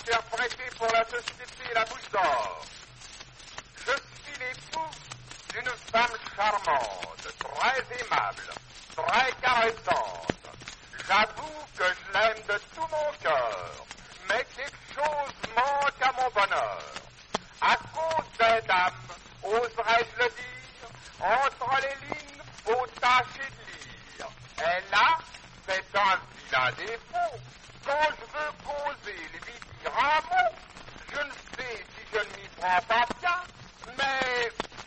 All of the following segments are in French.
interprété pour la société La Bouche d'Or. Je suis l'époux d'une femme charmante, très aimable, très caressante. J'avoue que je l'aime de tout mon cœur, mais quelque chose manque à mon bonheur. À cause des dames, oserais-je le dire, entre les lignes, faut tâcher de lire. Elle a, c'est un vilain défaut. Quand je veux causer, lui dire un mot, je ne sais si je ne m'y prends pas bien, mais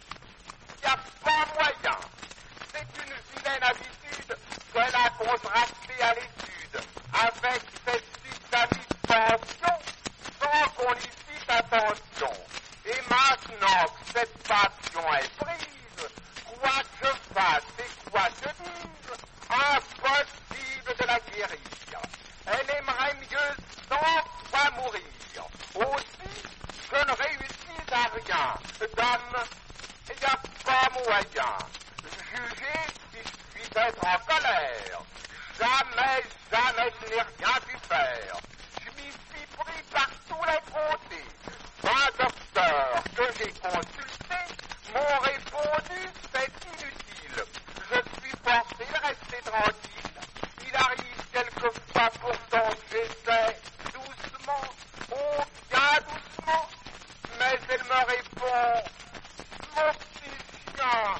y a pas moyen. C'est une vilaine habitude qu'elle a contractée à l'étude, avec cette petite amie de pension, sans qu'on y cite attention. Et maintenant que cette passion est prise, quoi que je fasse et quoi que je dise, impossible de la guérir. Elle aimerait mieux 100 fois mourir. Aussi, je ne réussis à rien. Dame, il n'y a pas moyen. Jugez si je puis être en colère. Jamais je n'ai rien pu faire. Je m'y suis pris par tous les côtés. Un docteur que j'ai consulté m'ont répondu c'est inutile. Je suis forcé de rester tranquille. Il arrive quelquefois pourtant que j'essaie doucement, oh bien doucement, mais elle me répond mon petit chien,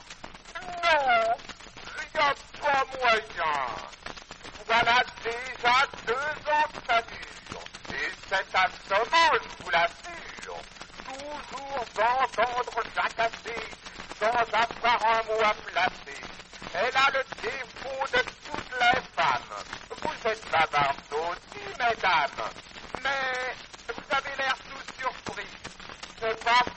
non, il n'y a pas moyen. Voilà déjà 2 ans que ça dure, et c'est assommant, je vous l'assure. Toujours entendre jacasser, sans avoir un mot à placer. Elle a le défaut de toutes les femmes. Vous êtes bavardes aussi, mesdames, mais vous avez l'air tout surpris. C'est pas